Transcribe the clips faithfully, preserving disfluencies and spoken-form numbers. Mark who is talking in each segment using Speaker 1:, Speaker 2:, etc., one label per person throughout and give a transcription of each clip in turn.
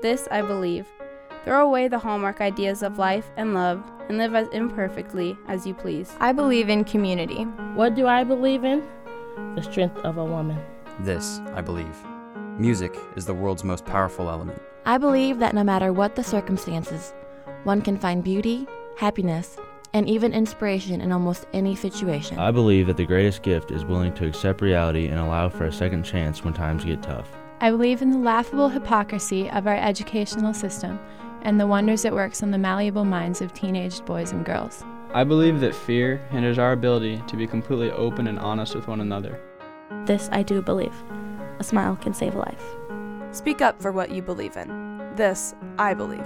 Speaker 1: This I believe. Throw away the hallmark ideas of life and love and live as imperfectly as you please.
Speaker 2: I believe in community.
Speaker 3: What do I believe in? The strength of a woman.
Speaker 4: This I believe. Music is the world's most powerful element.
Speaker 5: I believe that no matter what the circumstances, one can find beauty, happiness, and even inspiration in almost any situation.
Speaker 6: I believe that the greatest gift is willing to accept reality and allow for a second chance when times get tough.
Speaker 7: I believe in the laughable hypocrisy of our educational system and the wonders it works on the malleable minds of teenage boys and girls.
Speaker 8: I believe that fear hinders our ability to be completely open and honest with one another.
Speaker 9: This I do believe. A smile can save a life.
Speaker 10: Speak up for what you believe in. This I believe.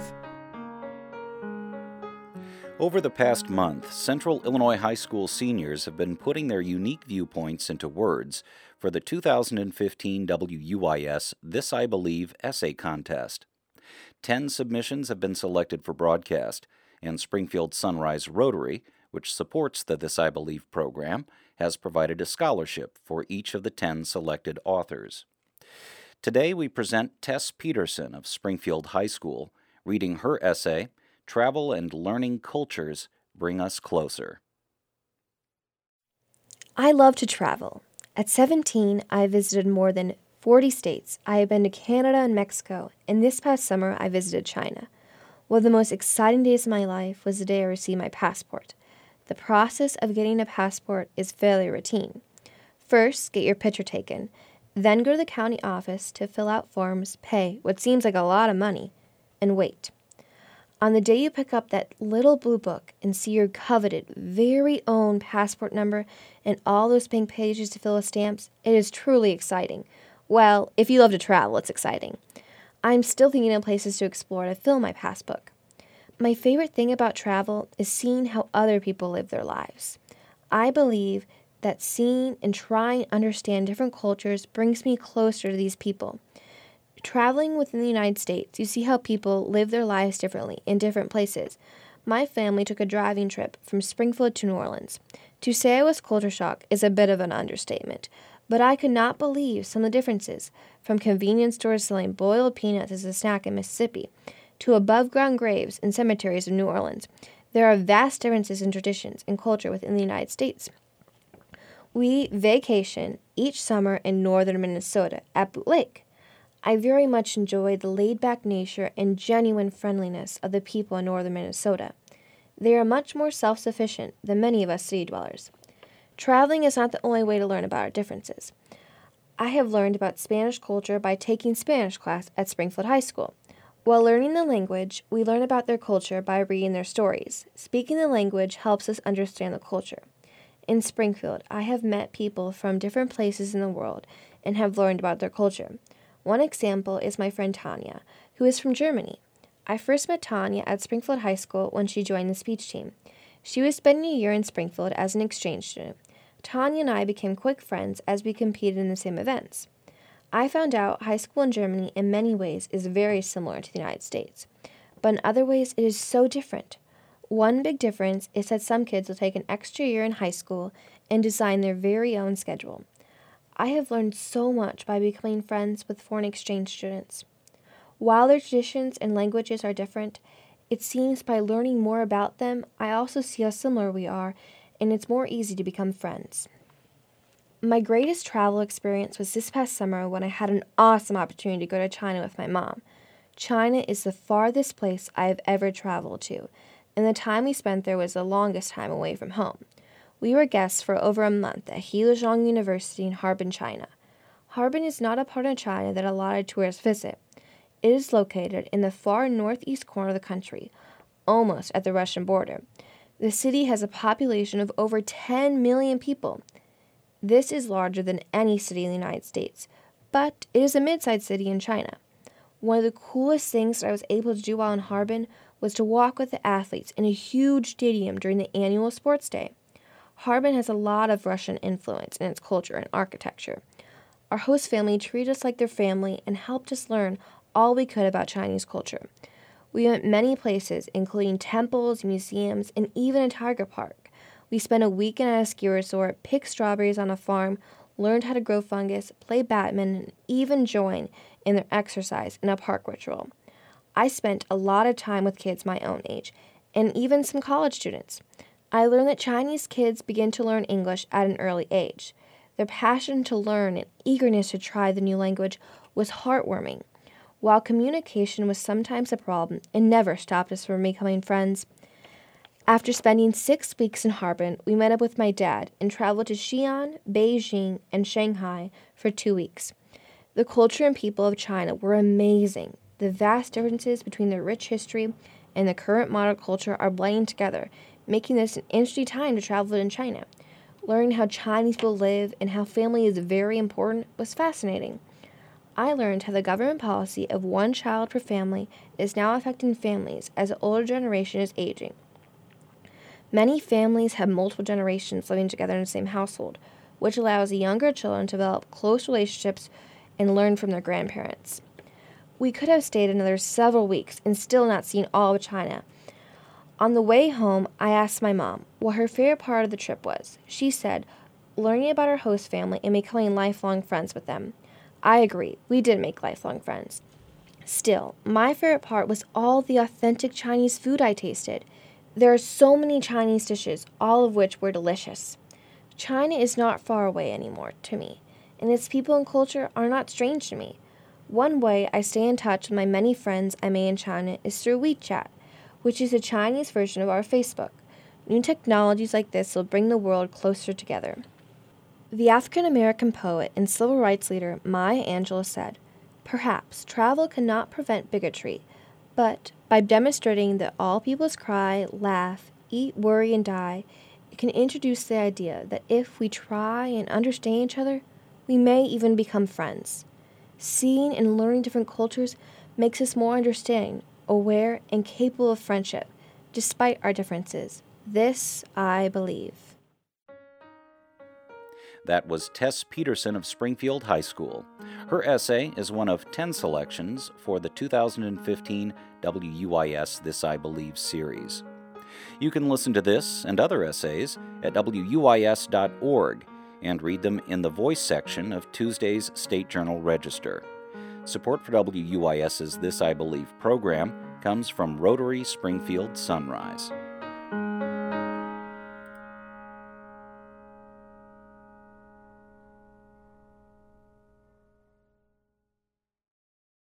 Speaker 11: Over the past month, Central Illinois High School seniors have been putting their unique viewpoints into words for the two thousand fifteen W U I S This I Believe essay contest. Ten submissions have been selected for broadcast, and Springfield Sunrise Rotary, which supports the This I Believe program, has provided a scholarship for each of the ten selected authors. Today we present Tess Peterson of Springfield High School, reading her essay, Travel and Learning Cultures Bring Us Closer.
Speaker 12: I love to travel. At seventeen, I visited more than forty states. I have been to Canada and Mexico, and this past summer I visited China. One of the most exciting days of my life was the day I received my passport. The process of getting a passport is fairly routine. First, get your picture taken. Then go to the county office to fill out forms, pay what seems like a lot of money, and wait. On the day you pick up that little blue book and see your coveted, very own passport number and all those pink pages to fill with stamps, it is truly exciting. Well, if you love to travel, it's exciting. I'm still thinking of places to explore to fill my passbook. My favorite thing about travel is seeing how other people live their lives. I believe that seeing and trying to understand different cultures brings me closer to these people. Traveling within the United States, you see how people live their lives differently in different places. My family took a driving trip from Springfield to New Orleans. To say I was culture shocked is a bit of an understatement, but I could not believe some of the differences, from convenience stores selling boiled peanuts as a snack in Mississippi to above-ground graves in cemeteries of New Orleans. There are vast differences in traditions and culture within the United States. We vacation each summer in northern Minnesota at Boot Lake. I very much enjoy the laid-back nature and genuine friendliness of the people in northern Minnesota. They are much more self-sufficient than many of us city dwellers. Traveling is not the only way to learn about our differences. I have learned about Spanish culture by taking Spanish class at Springfield High School. While learning the language, we learn about their culture by reading their stories. Speaking the language helps us understand the culture. In Springfield, I have met people from different places in the world and have learned about their culture. One example is my friend Tanya, who is from Germany. I first met Tanya at Springfield High School when she joined the speech team. She was spending a year in Springfield as an exchange student. Tanya and I became quick friends as we competed in the same events. I found out high school in Germany in many ways is very similar to the United States, but in other ways it is so different. One big difference is that some kids will take an extra year in high school and design their very own schedule. I have learned so much by becoming friends with foreign exchange students. While their traditions and languages are different, it seems by learning more about them, I also see how similar we are, and it's more easy to become friends. My greatest travel experience was this past summer when I had an awesome opportunity to go to China with my mom. China is the farthest place I have ever traveled to, and the time we spent there was the longest time away from home. We were guests for over a month at Heilongjiang University in Harbin, China. Harbin is not a part of China that a lot of tourists visit. It is located in the far northeast corner of the country, almost at the Russian border. The city has a population of over ten million people. This is larger than any city in the United States, but it is a mid-sized city in China. One of the coolest things that I was able to do while in Harbin was to walk with the athletes in a huge stadium during the annual sports day. Harbin has a lot of Russian influence in its culture and architecture. Our host family treated us like their family and helped us learn all we could about Chinese culture. We went many places, including temples, museums, and even a tiger park. We spent a weekend at a ski resort, picked strawberries on a farm, learned how to grow fungus, play badminton, and even join in their exercise in a park ritual. I spent a lot of time with kids my own age, and even some college students. I learned that Chinese kids begin to learn English at an early age. Their passion to learn and eagerness to try the new language was heartwarming. While communication was sometimes a problem, it never stopped us from becoming friends. After spending six weeks in Harbin, we met up with my dad and traveled to Xi'an, Beijing, and Shanghai for two weeks. The culture and people of China were amazing. The vast differences between their rich history and the current modern culture are blending together, making this an interesting time to travel in China. Learning how Chinese people live and how family is very important was fascinating. I learned how the government policy of one child per family is now affecting families as the older generation is aging. Many families have multiple generations living together in the same household, which allows the younger children to develop close relationships and learn from their grandparents. We could have stayed another several weeks and still not seen all of China. On the way home, I asked my mom what her favorite part of the trip was. She said, learning about our host family and becoming lifelong friends with them. I agree, we did make lifelong friends. Still, my favorite part was all the authentic Chinese food I tasted. There are so many Chinese dishes, all of which were delicious. China is not far away anymore to me, and its people and culture are not strange to me. One way I stay in touch with my many friends I made in China is through WeChat, which is a Chinese version of our Facebook. New technologies like this will bring the world closer together. The African-American poet and civil rights leader Maya Angelou said, "Perhaps travel cannot prevent bigotry, but by demonstrating that all peoples cry, laugh, eat, worry, and die, it can introduce the idea that if we try and understand each other, we may even become friends. Seeing and learning different cultures makes us more understanding, aware, and capable of friendship, despite our differences. This I believe."
Speaker 11: That was Tess Peterson of Springfield High School. Her essay is one of ten selections for the two thousand fifteen W U I S This I Believe series. You can listen to this and other essays at W U I S dot org and read them in the Voice section of Tuesday's State Journal Register. Support for W U I S's This I Believe program comes from Rotary Springfield Sunrise.